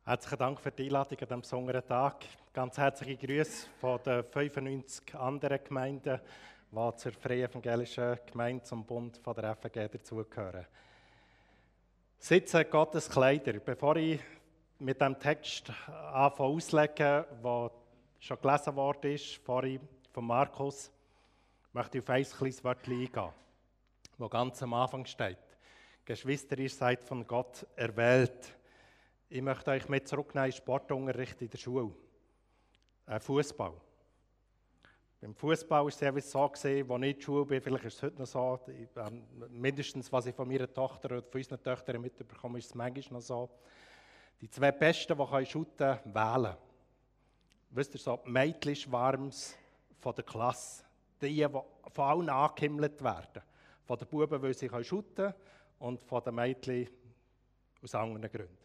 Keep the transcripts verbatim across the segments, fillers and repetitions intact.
Herzlichen Dank für die Einladung an diesem besonderen Tag. Ganz herzliche Grüße von den fünfundneunzig anderen Gemeinden, die zur Freien Evangelischen Gemeinde zum Bund von der F E G dazugehören. Sitzen Gottes Kleider. Bevor ich mit dem Text anfange auszulegen, der schon gelesen worden ist, vorhin von Markus, möchte ich auf ein kleines Wörtchen eingehen, das ganz am Anfang steht. Geschwister, ihr seid von Gott erwählt. Ich möchte euch mit zurücknehmen in den Sportunterricht in der Schule. Äh, Fußball. Beim Fußball war es jeweils so, als ich in der Schule bin, vielleicht ist es heute noch so, ich, äh, mindestens was ich von meiner Tochter oder von unseren Töchtern mitbekomme, ist es manchmal noch so. Die zwei Besten, die können shooten, wählen. Wisst ihr, so Mädchen-Schwarms von der Klasse. Die, die von allen angehimmelt werden. Von den Buben, weil sie shooten können, und von den Mädchen aus anderen Gründen.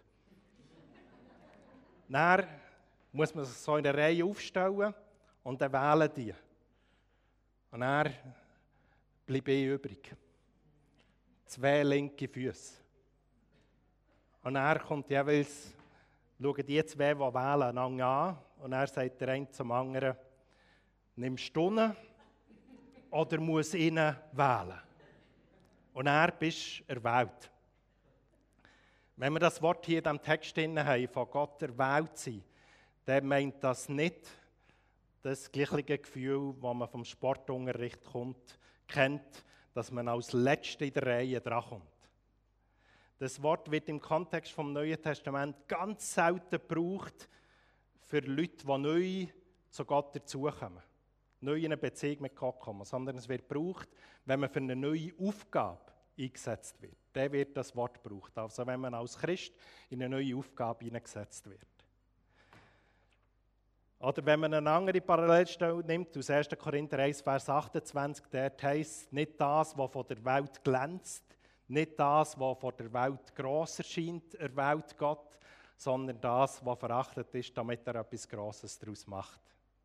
Dann muss man sich so in einer Reihe aufstellen und dann wählen die. Und dann bleibe ich übrig. Zwei linke Füße. Und dann kommt jeweils, schauen die zwei, die wählen, einander an. Und dann sagt der eine zum anderen, nimmst du ihn oder muss ich ihn wählen? Und dann bist du erwählt. Wenn wir das Wort hier in diesem Text haben, von Gott erwählt sein, dann meint das nicht das gleiche Gefühl, das man vom Sportunterricht kommt, kennt, dass man als Letzter in der Reihe drankommt. Das Wort wird im Kontext vom Neuen Testament ganz selten gebraucht für Leute, die neu zu Gott dazukommen, neu in eine Beziehung mit Gott kommen, sondern es wird gebraucht, wenn man für eine neue Aufgabe eingesetzt wird. Dann wird das Wort gebraucht. Also wenn man als Christ in eine neue Aufgabe eingesetzt wird. Oder wenn man eine andere Parallelstelle nimmt, aus erster Korinther eins, Vers achtundzwanzig, dort heisst nicht das, was von der Welt glänzt, nicht das, was von der Welt gross erscheint, erwählt Gott, sondern das, was verachtet ist, damit er etwas Grosses daraus macht.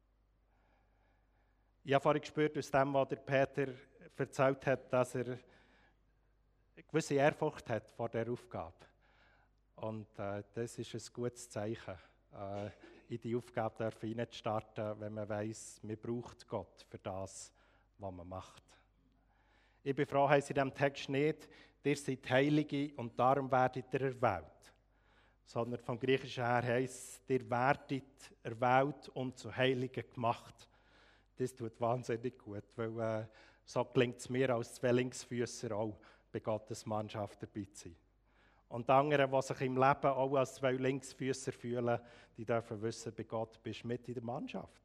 Ich habe vorhin gespürt, aus dem, was der Peter erzählt hat, dass er eine gewisse Ehrfurcht hat vor dieser Aufgabe. Und äh, das ist ein gutes Zeichen, äh, in die Aufgabe hineinzustarten, wenn man weiss, man braucht Gott für das, was man macht. Ich bin froh, heisst in diesem Text nicht, ihr seid Heilige und darum werdet ihr erwählt. Sondern vom Griechischen her heisst, ihr werdet erwählt und zu Heiligen gemacht. Das tut wahnsinnig gut, weil äh, so gelingt es mir als zwei Linksfüßer auch, bei Gottes Mannschaft dabei zu sein. Und die anderen, die sich im Leben auch als zwei Linksfüßer fühlen, die dürfen wissen, bei Gott bist du mit in der Mannschaft.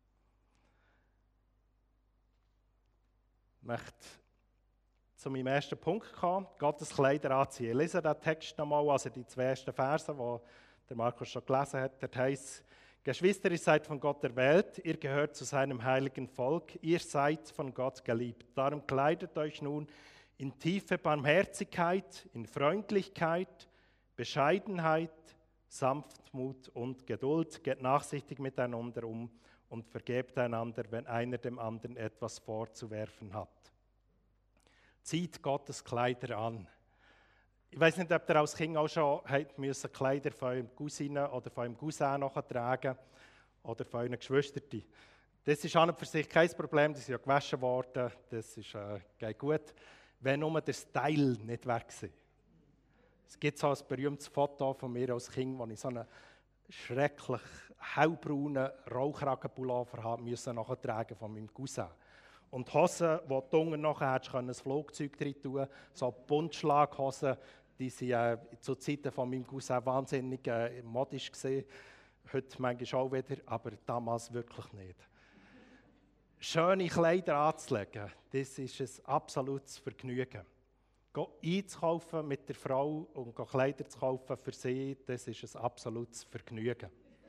Ich möchte zu meinem ersten Punkt kommen, Gottes Kleider anziehen. Ich lese den Text nochmal, also die zwei ersten Verse, die der Markus schon gelesen hat. Dort heisst, Geschwister, ihr seid von Gott erwählt, ihr gehört zu seinem heiligen Volk, ihr seid von Gott geliebt. Darum kleidet euch nun in tiefe Barmherzigkeit, in Freundlichkeit, Bescheidenheit, Sanftmut und Geduld. Geht nachsichtig miteinander um und vergebt einander, wenn einer dem anderen etwas vorzuwerfen hat. Zieht Gottes Kleider an. Ich weiß nicht, ob ihr als Kind auch schon habt müssen Kleider von eurem Cousine oder von eurem Cousin tragen oder von euren Geschwistern. Das ist an und für sich kein Problem, die sind ja gewaschen worden, das ist, äh, geht gut. Wenn nur der Style nicht weg war. Es gibt so ein berühmtes Foto von mir als Kind, wo ich so einen schrecklich hellbraunen Rollkragenpullover haben müssen nachtragen von meinem Cousin. Und die Hosen, die du unten nachher hättest, ein Flugzeug drin tun, so Buntschlaghosen, die waren äh, zu Zeiten von meinem Cousin wahnsinnig äh, modisch gewesen. Heute manchmal auch wieder, aber damals wirklich nicht. Schöne Kleider anzulegen, das ist ein absolutes Vergnügen. Einzukaufen mit der Frau und Kleider zu kaufen für sie, das ist ein absolutes Vergnügen.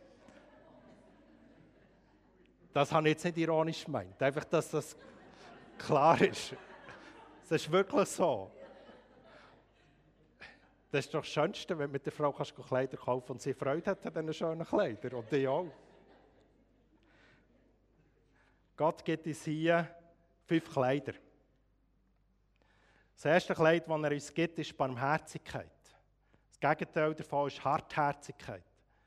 Das habe ich jetzt nicht ironisch gemeint, einfach, dass das klar ist. Das ist wirklich so. Das ist doch das Schönste, wenn du mit der Frau kannst Kleider kaufen kannst und sie Freude hat an diesen schönen Kleidern und die auch. Gott gibt uns hier fünf Kleider. Das erste Kleid, das er uns gibt, ist Barmherzigkeit. Das Gegenteil davon ist Hartherzigkeit.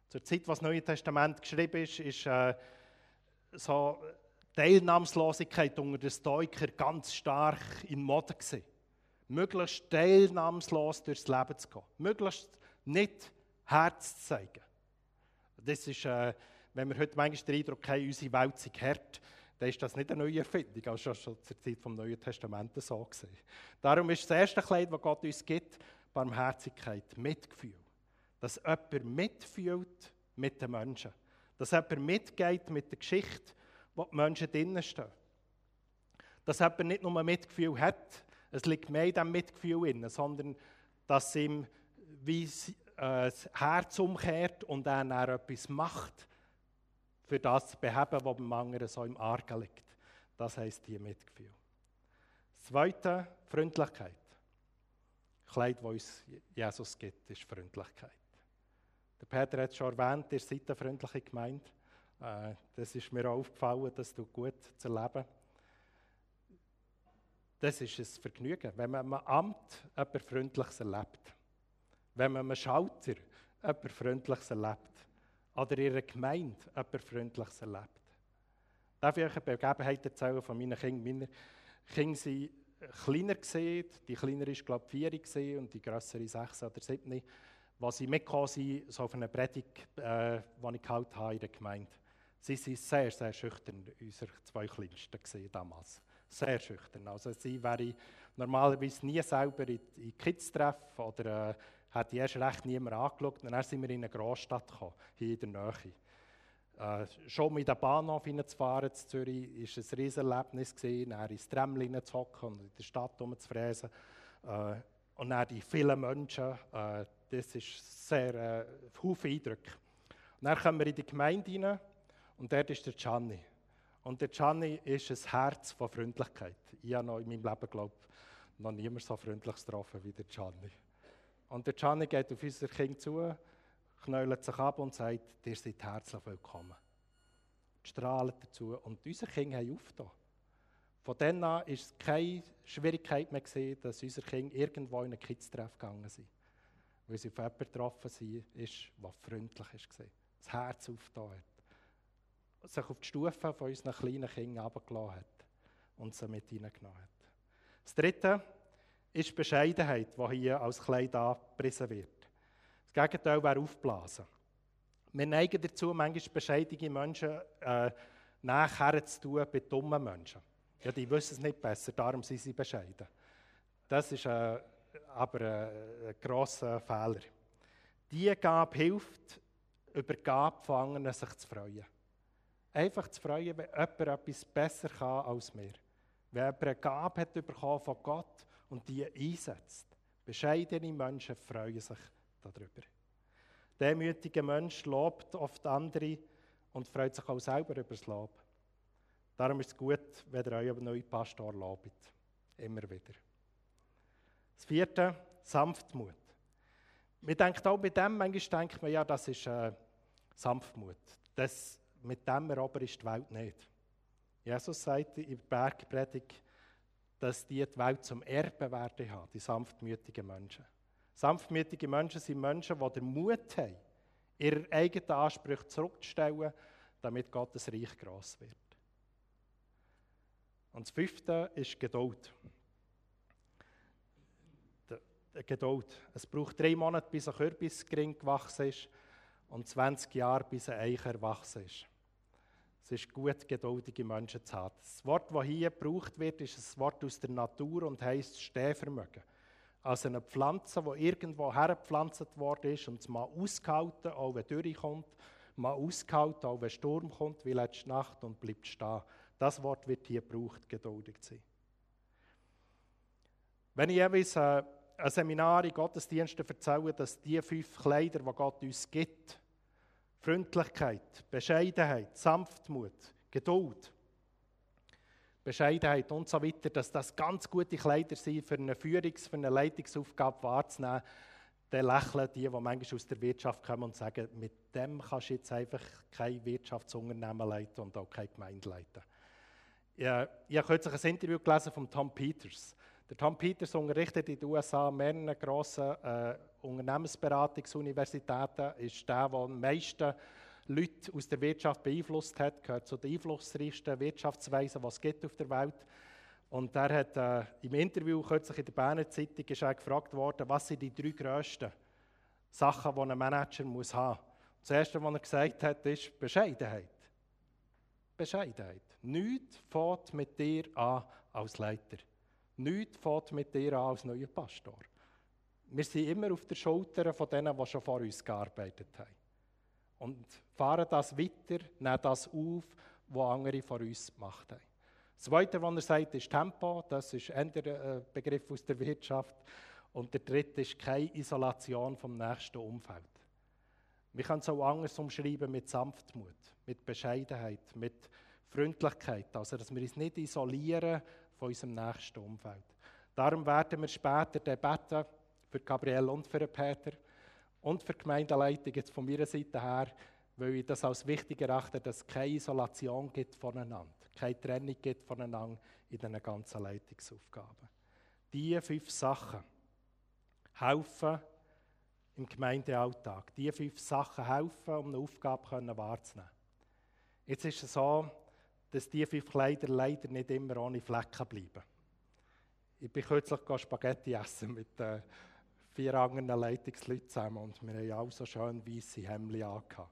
Zur Zeit, als das Neue Testament geschrieben ist, ist äh, so Teilnahmslosigkeit unter den Stoikern ganz stark in Mode gewesen. Möglichst teilnahmslos durchs Leben zu gehen. Möglichst nicht Herz zu zeigen. Das ist, äh, wenn wir heute manchmal den Eindruck haben, unsere Welt sei hart, dann ist das nicht eine neue Erfindung, also schon, schon zur Zeit des Neuen Testamentes so gewesen. Darum ist das erste Kleid, das Gott uns gibt, Barmherzigkeit, Mitgefühl. Dass jemand mitfühlt mit den Menschen. Dass jemand mitgeht mit der Geschichte, wo die Menschen drinnen stehen. Dass jemand nicht nur ein Mitgefühl hat, es liegt mehr in diesem Mitgefühl drin, sondern dass ihm wie äh, das Herz umkehrt und er dann etwas macht, für das zu beheben, was beim anderen so im Argen liegt. Das heisst hier Mitgefühl. Das Zweite, Freundlichkeit. Das Kleid, das uns Jesus gibt, ist Freundlichkeit. Der Peter hat es schon erwähnt, ihr seid eine freundliche Gemeinde. Äh, das ist mir auch aufgefallen, das tut gut zu erleben. Das ist ein Vergnügen, wenn man am Amt etwas Freundliches erlebt. Wenn man am Schalter etwas Freundliches erlebt. Oder in einer Gemeinde etwas Freundliches erlebt. Darf ich euch eine Begebenheit erzählen von meinen Kindern? Meine Kinder waren kleiner gewesen. Die kleinere war, glaube ich, vier und die grössere sechs oder sieben. Als sie mitgekommen sind, so auf eine Predigt, äh, die ich gehalten habe in der Gemeinde. Sie waren sehr, sehr schüchtern, unsere zwei Kleinsten damals. Sehr schüchtern. Also sie wäre normalerweise nie selber in, in Kids treffen oder äh, hat erst recht niemand angeschaut. Und dann sind wir in eine Großstadt gekommen, hier in der Nähe. Äh, schon mit dem Bahnhof hineinzufahren in Zürich war ein riesiges Erlebnis. Dann ins Tram hineinzuhocken und in der Stadt rumzufräsen. Äh, und dann die vielen Menschen. Äh, das ist sehr äh, viele Eindrücke. Und dann kommen wir in die Gemeinde hinein und dort ist der Gianni. Und der Gianni ist ein Herz von Freundlichkeit. Ich habe noch in meinem Leben, glaube ich, noch niemand so freundlich getroffen wie der Gianni. Und der Gianni geht auf unser Kind zu, knäuelt sich ab und sagt, ihr seid herzlich willkommen. Strahlt dazu und unsere Kinder haben aufgetan. Von dann an war es keine Schwierigkeit mehr gewesen, dass unsere Kinder irgendwo in einen Kids-Treff gegangen sind. Weil sie auf jemanden getroffen sind, der freundlich war. Das Herz aufgetan hat. Sich auf die Stufen von unseren kleinen Kindern herabgelassen hat und sie mit hineingenommen hat. Das Dritte ist die Bescheidenheit, die hier als Kleid angepriesen wird. Das Gegenteil wäre Aufblasen. Wir neigen dazu, manchmal bescheidene Menschen äh, nachher zu tun bei dummen Menschen. Ja, die wissen es nicht besser, darum sind sie bescheiden. Das ist äh, aber äh, ein grosser Fehler. Diese Gabe hilft, über die Gabe von anderen sich zu freuen. Einfach zu freuen, wenn jemand etwas besser kann als wir. Wenn jemand eine Gabe hat bekommen von Gott und die einsetzt. Bescheidene Menschen freuen sich darüber. Der demütige Mensch lobt oft andere und freut sich auch selber über das Lob. Darum ist es gut, wenn ihr euren neuen Pastor lobt. Immer wieder. Das vierte, Sanftmut. Wir denken auch bei dem, manchmal denkt man, ja, das ist äh, Sanftmut. Das, mit dem erobern ist die Welt nicht. Jesus sagt in der Bergpredigt, dass die die Welt zum Erben werden haben, die sanftmütigen Menschen. Sanftmütige Menschen sind Menschen, die den Mut haben, ihre eigenen Ansprüche zurückzustellen, damit Gottes Reich gross wird. Und das fünfte ist Geduld. Die Geduld. Es braucht drei Monate, bis ein Kürbisgring gewachsen ist und zwanzig Jahre, bis ein Eicher erwachsen ist. Es ist gut, geduldige Menschen zu haben. Das Wort, das hier gebraucht wird, ist ein Wort aus der Natur und heisst Stehvermögen. Also eine Pflanze, die irgendwo hergepflanzt worden ist und es mal ausgehalten, auch wenn Dürre kommt, mal ausgehalten, auch wenn Sturm kommt, wie letzte Nacht, und bleibt stehen. Das Wort wird hier gebraucht, geduldig zu sein. Wenn ich jeweils äh, ein Seminar in Gottesdiensten erzähle, dass die fünf Kleider, die Gott uns gibt, Freundlichkeit, Bescheidenheit, Sanftmut, Geduld, Bescheidenheit und so weiter, dass das ganz gute Kleider sind, für eine Führungs-, für eine Leitungsaufgabe wahrzunehmen, dann lächeln die, die manchmal aus der Wirtschaft kommen und sagen, mit dem kannst du jetzt einfach kein Wirtschaftsunternehmen leiten und auch keine Gemeinde leiten. Ja, ich habe kürzlich ein Interview gelesen von Tom Peters. Der Tom Peters unterrichtet in den U S A mehrere grossen äh, Unternehmensberatungsuniversitäten ist der, der am meisten Leute aus der Wirtschaft beeinflusst hat, gehört zu den einflussreichsten Wirtschaftsweisen, die es gibt auf der Welt. Und er hat äh, im Interview kürzlich in der Berner Zeitung ist er gefragt worden, was sind die drei grössten Sachen, die ein Manager muss haben muss. Das Erste, was er gesagt hat, ist Bescheidenheit. Bescheidenheit. Nichts fängt mit dir an als Leiter. Nichts fängt mit dir an als neuer Pastor. Wir sind immer auf der Schulter von denen, die schon vor uns gearbeitet haben. Und fahren das weiter, nehmen das auf, was andere vor uns gemacht haben. Das Zweite, was er sagt, ist Tempo. Das ist ein Begriff aus der Wirtschaft. Und der Dritte ist keine Isolation vom nächsten Umfeld. Wir können es auch anders umschreiben mit Sanftmut, mit Bescheidenheit, mit Freundlichkeit. Also, dass wir uns nicht isolieren von unserem nächsten Umfeld. Darum werden wir später beten für Gabriel und für Peter und für die Gemeindeleitung jetzt von meiner Seite her, weil ich das als wichtig erachte, dass es keine Isolation gibt voneinander, keine Trennung gibt voneinander in diesen ganzen Leitungsaufgaben. Diese fünf Sachen helfen im Gemeindealltag. Diese fünf Sachen helfen, um eine Aufgabe wahrzunehmen. Jetzt ist es so, dass diese fünf Kleider leider nicht immer ohne Flecken bleiben. Ich bin kürzlich Spaghetti essen mit äh, vier anderen Leitungsleuten zusammen und wir haben alle so schön weisse Hemden angehabt.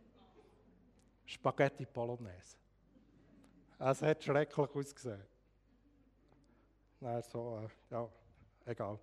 Spaghetti Bolognese. Es hat schrecklich ausgesehen. Nein, so, äh, ja, egal.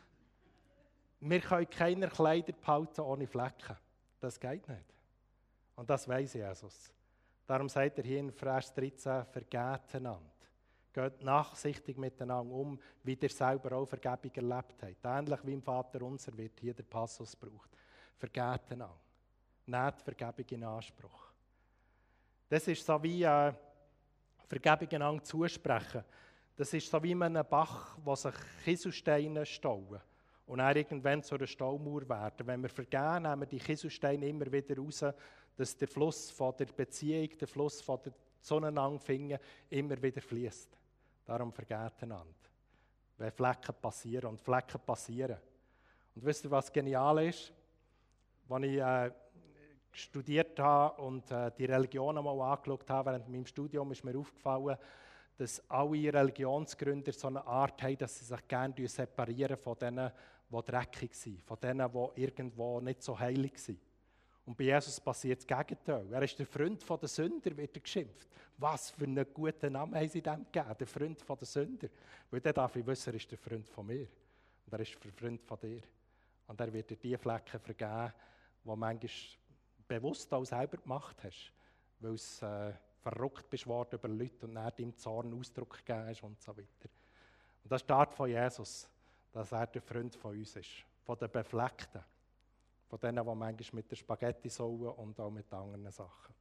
Wir können keine Kleider behalten ohne Flecken. Das geht nicht. Und das weiss Jesus. Darum sagt er hier in Vers dreizehn, vergebt einander. Geht nachsichtig miteinander um, wie ihr selber auch Vergebung erlebt habt. Ähnlich wie im Vater unser wird hier der Passus gebraucht. Vergebt einander. Nehmt Vergebung in Anspruch. Das ist so wie äh, Vergebung einander zusprechen. Das ist so wie in einem Bach, wo sich Kieselsteine stauen und dann irgendwann zu einer Staumauer werden. Wenn wir vergeben, nehmen wir die Kieselsteine immer wieder raus, dass der Fluss von der Beziehung, der Fluss von der Zueinander immer wieder fließt. Darum vergebt einander. Wenn Flecken passieren und Flecken passieren. Und wisst ihr, was genial ist? Als ich äh, studiert habe und äh, die Religion einmal angeschaut habe, während meinem Studium ist mir aufgefallen, dass alle Religionsgründer so eine Art haben, dass sie sich gerne separieren von denen, die dreckig sind, von denen, die irgendwo nicht so heilig sind. Und bei Jesus passiert das Gegenteil. Er ist der Freund der Sünder, wird er geschimpft. Was für einen guten Namen haben sie dem gegeben, der Freund der Sünder. Weil dann darf ich wissen, er ist der Freund von mir. Und er ist der Freund von dir. Und er wird dir die Flecken vergeben, die manchmal bewusst auch selber gemacht hast, weil es äh, verrückt bist worden über Leute und dann deinem Zorn Ausdruck gegeben hast und so weiter. Und das ist die Art von Jesus, dass er der Freund von uns ist, von den Befleckten, von denen, die manchmal mit der Spaghetti sauen und auch mit anderen Sachen.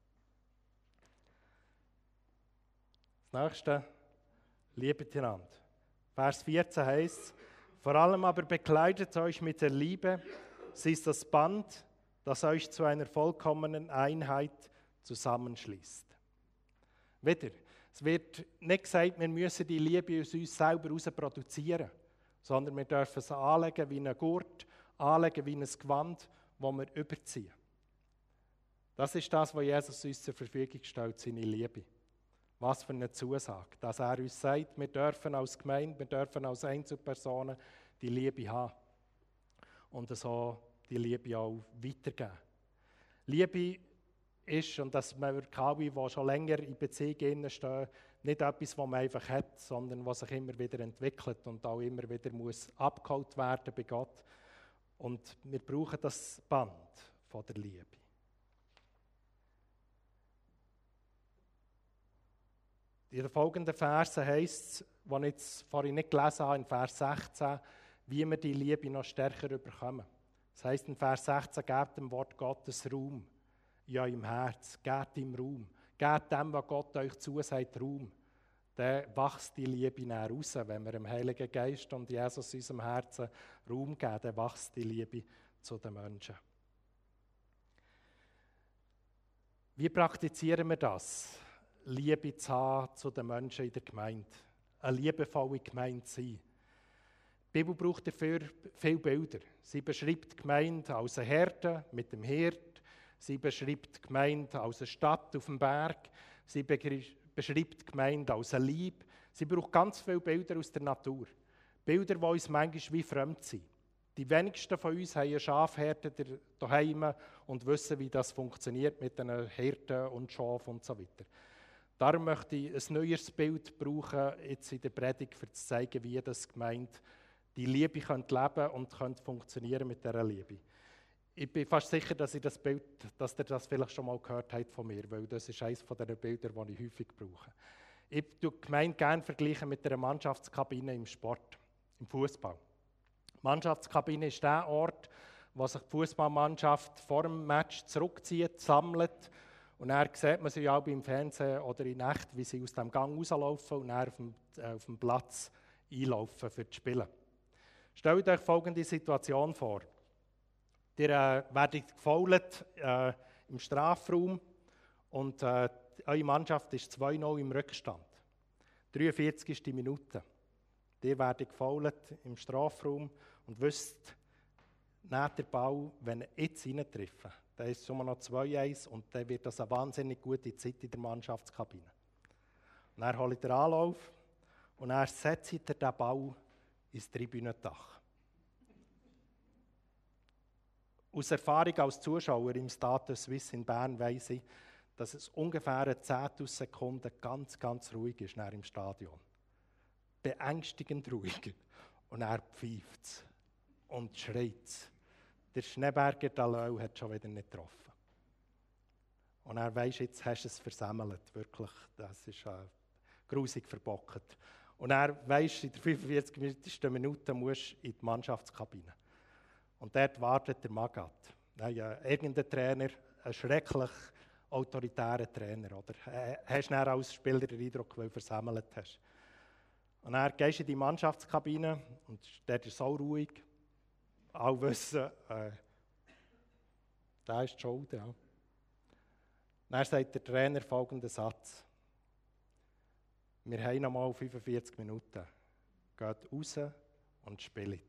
Das nächste, liebet einander. Vers vierzehn heißt, vor allem aber bekleidet euch mit der Liebe, sie ist das Band, das euch zu einer vollkommenen Einheit zusammenschließt. Wieder, es wird nicht gesagt, wir müssen die Liebe aus uns selber heraus produzieren, sondern wir dürfen sie anlegen wie einen Gurt, anlegen wie ein Gewand, das wir überziehen. Das ist das, was Jesus uns zur Verfügung stellt, seine Liebe. Was für eine Zusage, dass er uns sagt, wir dürfen als Gemeinde, wir dürfen als Einzelpersonen die Liebe haben und so die Liebe auch weitergeben. Liebe ist, und das merken alle, die schon länger in Beziehungen stehen, nicht etwas, was man einfach hat, sondern was sich immer wieder entwickelt und auch immer wieder muss abgeholt werden bei Gott. Und wir brauchen das Band von der Liebe. In den folgenden Versen heisst es, die ich jetzt vorhin nicht gelesen habe, in Vers sechzehn, wie wir die Liebe noch stärker bekommen. Das heisst in Vers sechzehn, gebt dem Wort Gottes Raum in eurem Herz, gebt ihm Raum. Gebt dem, was Gott euch zusagt, Raum. Dann wächst die Liebe näher raus. Wenn wir dem Heiligen Geist und Jesus in unserem Herzen Raum geben, dann wächst die Liebe zu den Menschen. Wie praktizieren wir das? Liebe zu haben zu den Menschen in der Gemeinde. Eine liebevolle Gemeinde zu sein. Die Bibel braucht dafür viele Bilder. Sie beschreibt die Gemeinde als eine Herde mit dem Hirt. Sie beschreibt die Gemeinde als eine Stadt auf dem Berg. Sie beschreibt die Gemeinde als ein Leib. Sie braucht ganz viele Bilder aus der Natur. Bilder, die uns manchmal wie fremd sind. Die wenigsten von uns haben eine Schafherde daheim und wissen, wie das funktioniert mit den Hirten und Schafen und so weiter. Darum möchte ich ein neues Bild brauchen, jetzt in der Predigt, um zu zeigen, wie das Gemeinde die Liebe könnte leben und könnte funktionieren mit dieser Liebe. Ich bin fast sicher, dass ihr das Bild, dass ihr das vielleicht schon mal gehört habt von mir, weil das ist eines der Bilder, die ich häufig brauche. Ich vergleiche die Gemeinde gerne vergleichen mit einer Mannschaftskabine im Sport, im Fußball. Die Mannschaftskabine ist der Ort, wo sich die Fußballmannschaft vor dem Match zurückzieht, sammelt. Und dann sieht man sie auch im Fernsehen oder in Nacht, wie sie aus dem Gang rauslaufen und dann auf dem, äh, auf dem Platz einlaufen für das Spielen. Stellt euch folgende Situation vor. Ihr äh, werdet gefoult äh, im Strafraum und äh, eure Mannschaft ist zwei null im Rückstand. dreiundvierzigste Minute. Ihr werdet gefoult im Strafraum und wisst, nehmt den Ball, wenn ihr jetzt reintrefft, dann ist es immer noch zwei eins und dann wird das eine wahnsinnig gute Zeit in der Mannschaftskabine. Und dann holt ihr Anlauf und dann setzt ihr den Ball ins Tribünendach. Aus Erfahrung als Zuschauer im Stade Suisse in Bern weiss ich, dass es ungefähr zehntausend Sekunden ganz, ganz ruhig ist im Stadion. Beängstigend ruhig. Und er pfeift es und schreit es. Der Schneeberger Dalöl hat schon wieder nicht getroffen. Und er weiss, jetzt hast du es versemmelt. Wirklich, das ist äh, grusig verbockt. Und er weiss, in der fünfundvierzigsten Minute musst du in die Mannschaftskabine. Und dort wartet der Magat. Ja, irgendein Trainer, ein schrecklich autoritärer Trainer. Oder hast du dann als Spieler den Eindruck, weil du versemmelt hast. Und dann gehst du in die Mannschaftskabine und dort ist es auch ruhig. Alle wissen, äh, da ist die Schuld. Ja. Dann sagt der Trainer folgenden Satz. Wir haben noch mal fünfundvierzig Minuten. Geht raus und spielt.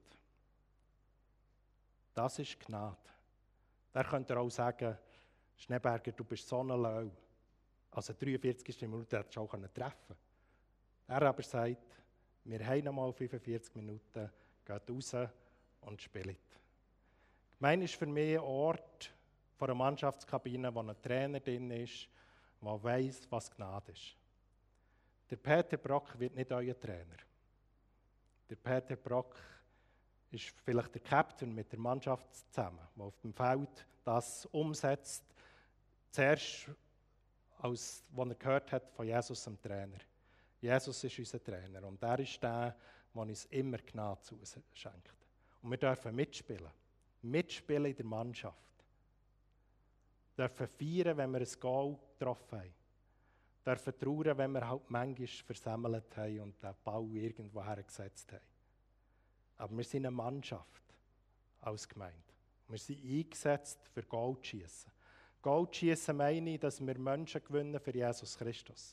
Das ist Gnade. Da könnt ihr auch sagen, Schneeberger, du bist so ein Löw. Also dreiundvierzigste Minute hättest du auch treffen können. Er aber sagt, wir haben noch mal fünfundvierzig Minuten, geht raus und spielt. Die Gemeinde ist für mich ein Ort von einer Mannschaftskabine, wo ein Trainer drin ist, der weiss, was Gnade ist. Der Peter Brock wird nicht euer Trainer. Der Peter Brock ist vielleicht der Captain mit der Mannschaft zusammen, der auf dem Feld das umsetzt, zuerst, als, was er gehört hat von Jesus, dem Trainer. Jesus ist unser Trainer und er ist der, der uns immer Gnade zuschenkt. Und wir dürfen mitspielen. Mitspielen in der Mannschaft. Wir dürfen feiern, wenn wir ein Goal getroffen haben. Wir dürfen trauern, wenn wir halt manchmal versemmelt haben und den Ball irgendwo hergesetzt haben. Aber wir sind eine Mannschaft als Gemeinde. Wir sind eingesetzt, für Goal zu schiessen. Goal zu schiessen meine ich, dass wir Menschen gewinnen für Jesus Christus.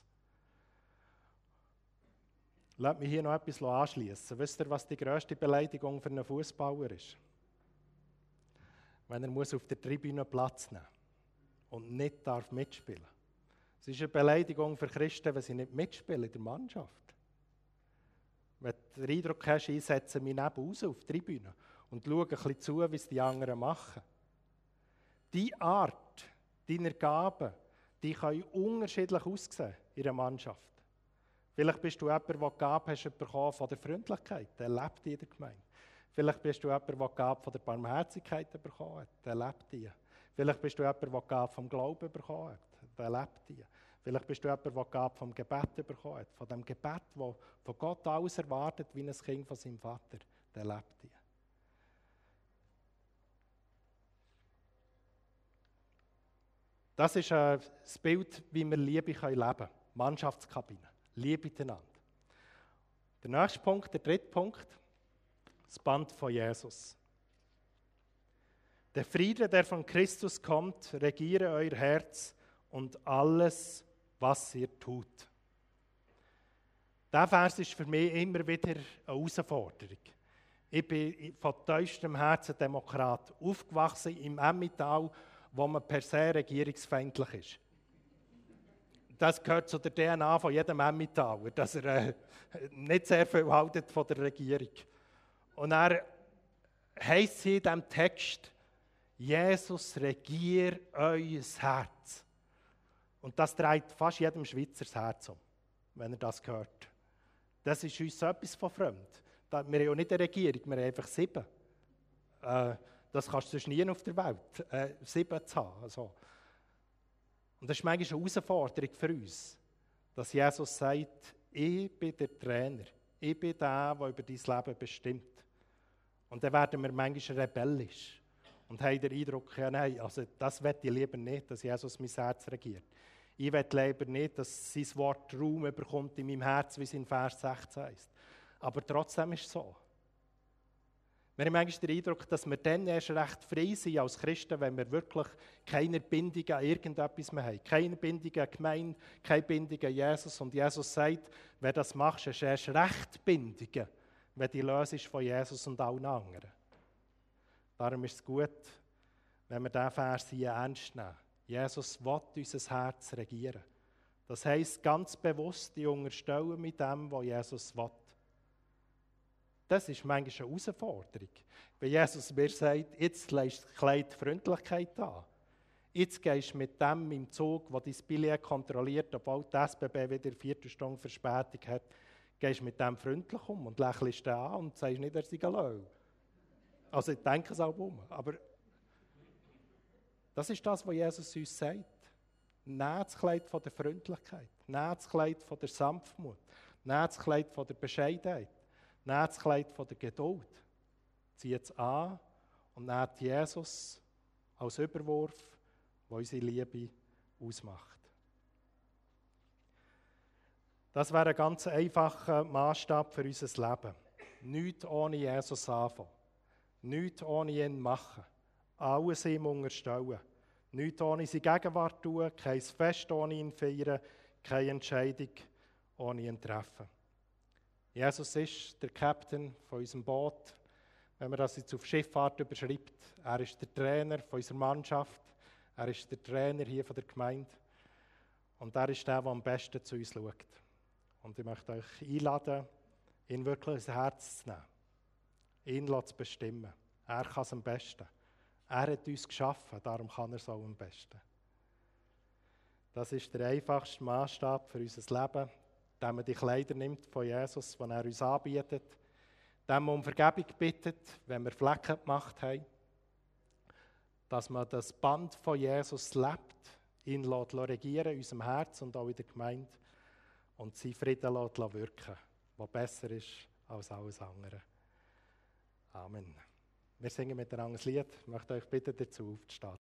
Lasst mich hier noch etwas anschliessen. Wisst ihr, was die grösste Beleidigung für einen Fußballer ist? Wenn er muss auf der Tribüne Platz nehmen und nicht darf mitspielen. Es ist eine Beleidigung für Christen, wenn sie nicht mitspielen in der Mannschaft. Wenn du den Eindruck hast, ich setze mich neben raus auf die Tribüne und schaue ein bisschen zu, wie es die anderen machen. Die Art, deine Gaben, die können unterschiedlich aussehen in einer Mannschaft. Vielleicht bist du jemand, der die Gabe hast bekommen von der Freundlichkeit, der lebt in der Gemeinde. Vielleicht bist du jemand, der die Gabe von der Barmherzigkeit bekommen hat, der lebt die. Vielleicht bist du jemand, der die Gabe vom Glauben bekommen hat, der lebt die. Vielleicht bist du jemand, der die Gabe vom Gebet bekommen hat, von dem Gebet, das von Gott alles erwartet, wie ein Kind von seinem Vater, der lebt die. Das ist äh, das Bild, wie wir Liebe leben können. Mannschaftskabine. Liebe miteinander. Der nächste Punkt, der dritte Punkt, das Band von Jesus. Der Friede, der von Christus kommt, regiere euer Herz und alles, was ihr tut. Dieser Vers ist für mich immer wieder eine Herausforderung. Ich bin von tiefstem Herzen Demokrat, aufgewachsen im Emmental, wo man per se regierungsfeindlich ist. Das gehört zu der D N A von jedem Emmentaler, dass er äh, nicht sehr viel haltet von der Regierung. Und er heisst in diesem Text, Jesus regiert euer Herz. Und das trägt fast jedem Schweizer das Herz um, wenn er das hört. Das ist uns so etwas von fremd. Wir haben ja nicht eine Regierung, wir haben einfach sieben. Äh, das kannst du sonst nie auf der Welt, äh, sieben zu haben. Also. Und das ist manchmal eine Herausforderung für uns, dass Jesus sagt, ich bin der Trainer, ich bin der, der über dein Leben bestimmt. Und dann werden wir manchmal rebellisch und haben den Eindruck, ja nein, also das will ich lieber nicht, dass Jesus mein Herz regiert. Ich will lieber nicht, dass sein Wort Raum bekommt in meinem Herz, wie es in Vers sechzehn heißt. Aber trotzdem ist es so. Wir haben manchmal den Eindruck, dass wir dann erst recht frei sind als Christen, wenn wir wirklich keine Bindung an irgendetwas mehr haben. Keine Bindung an die Gemeinde, keine Bindung an Jesus. Und Jesus sagt, wenn du das machst, hast du erst recht Bindungen, wenn die Lösung ist von Jesus und allen anderen. Darum ist es gut, wenn wir diesen Vers hier ernst nehmen. Jesus will unser Herz regieren. Das heisst, ganz bewusst die unterstellen mit dem, was Jesus will. Das ist manchmal eine Herausforderung. Wenn Jesus mir sagt, jetzt legst du das Kleid Freundlichkeit an. Jetzt gehst du mit dem im Zug, der dein Billett kontrolliert, obwohl die S B B wieder eine Viertelstunde Verspätung hat, gehst du mit dem freundlich um und lächelst den an und sagst nicht, er sei Löw. Also ich denke es auch um. Aber das ist das, was Jesus uns sagt. Nehmt das Kleid von der Freundlichkeit, nehmt das Kleid von der Sanftmut, nehmt das Kleid von der Bescheidenheit. Nehmt das Kleid von der Geduld, zieht es an und nehmt Jesus als Überwurf, der unsere Liebe ausmacht. Das wäre ein ganz einfacher Maßstab für unser Leben. Nichts ohne Jesus anfangen. Nichts ohne ihn machen. Alles ihm unterstellen. Nichts ohne seine Gegenwart tun, kein Fest ohne ihn feiern, keine Entscheidung ohne ihn treffen. Jesus ist der Captain von unserem Boot, wenn man das jetzt auf Schifffahrt überschreibt. Er ist der Trainer von unserer Mannschaft. Er ist der Trainer hier von der Gemeinde. Und er ist der, der am besten zu uns schaut. Und ich möchte euch einladen, ihn wirklich ins Herz zu nehmen. Ihn zu bestimmen. Er kann es am besten. Er hat uns geschaffen, darum kann er es auch am besten. Das ist der einfachste Maßstab für unser Leben. Indem man die Kleider nimmt von Jesus, die er uns anbietet, indem man um Vergebung bittet, wenn wir Flecken gemacht haben, dass man das Band von Jesus lebt, ihn lässt regieren in unserem Herz und auch in der Gemeinde und seinen Frieden lässt wirken, der besser ist als alles andere. Amen. Wir singen miteinander ein Lied. Ich möchte euch bitten, dazu aufzustehen.